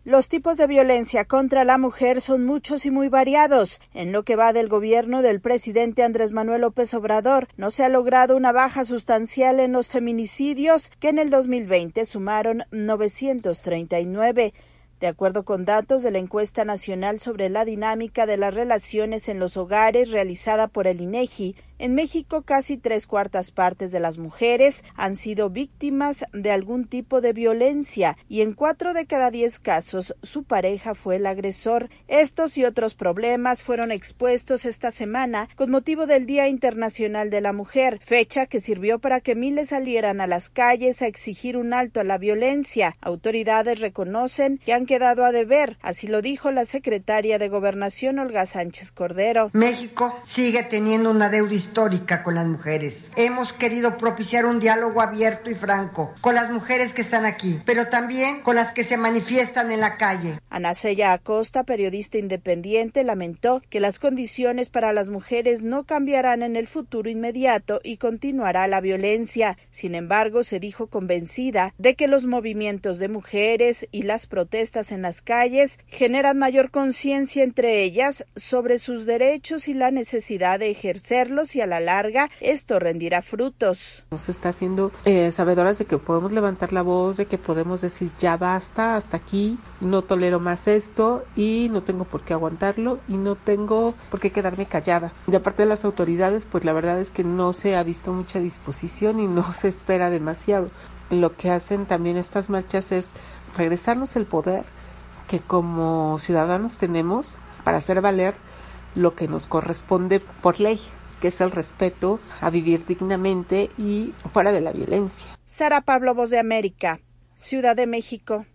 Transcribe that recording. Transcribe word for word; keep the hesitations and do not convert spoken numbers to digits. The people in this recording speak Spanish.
Los tipos de violencia contra la mujer son muchos y muy variados. En lo que va del gobierno del presidente Andrés Manuel López Obrador, no se ha logrado una baja sustancial en los feminicidios, que en el dos mil veinte sumaron novecientos treinta y nueve. De acuerdo con datos de la encuesta nacional sobre la dinámica de las relaciones en los hogares realizada por el INEGI, en México casi tres cuartas partes de las mujeres han sido víctimas de algún tipo de violencia y en cuatro de cada diez casos su pareja fue el agresor. Estos y otros problemas fueron expuestos esta semana con motivo del Día Internacional de la Mujer, fecha que sirvió para que miles salieran a las calles a exigir un alto a la violencia. Autoridades reconocen que han quedado a deber, así lo dijo la secretaria de Gobernación Olga Sánchez Cordero. México sigue teniendo una deuda histórica con las mujeres. Hemos querido propiciar un diálogo abierto y franco con las mujeres que están aquí, pero también con las que se manifiestan en la calle. Ana Celia Acosta, periodista independiente, lamentó que las condiciones para las mujeres no cambiarán en el futuro inmediato y continuará la violencia. Sin embargo, se dijo convencida de que los movimientos de mujeres y las protestas en las calles generan mayor conciencia entre ellas sobre sus derechos y la necesidad de ejercerlos, y a la larga esto rendirá frutos. Nos está haciendo eh, sabedoras de que podemos levantar la voz, de que podemos decir ya basta, hasta aquí, no tolero más esto y no tengo por qué aguantarlo y no tengo por qué quedarme callada. De parte de las autoridades, pues la verdad es que no se ha visto mucha disposición y no se espera demasiado. Lo que hacen también estas marchas es regresarnos el poder que como ciudadanos tenemos para hacer valer lo que nos corresponde por ley, que es el respeto a vivir dignamente y fuera de la violencia. Sara Pablo, Voz de América, Ciudad de México.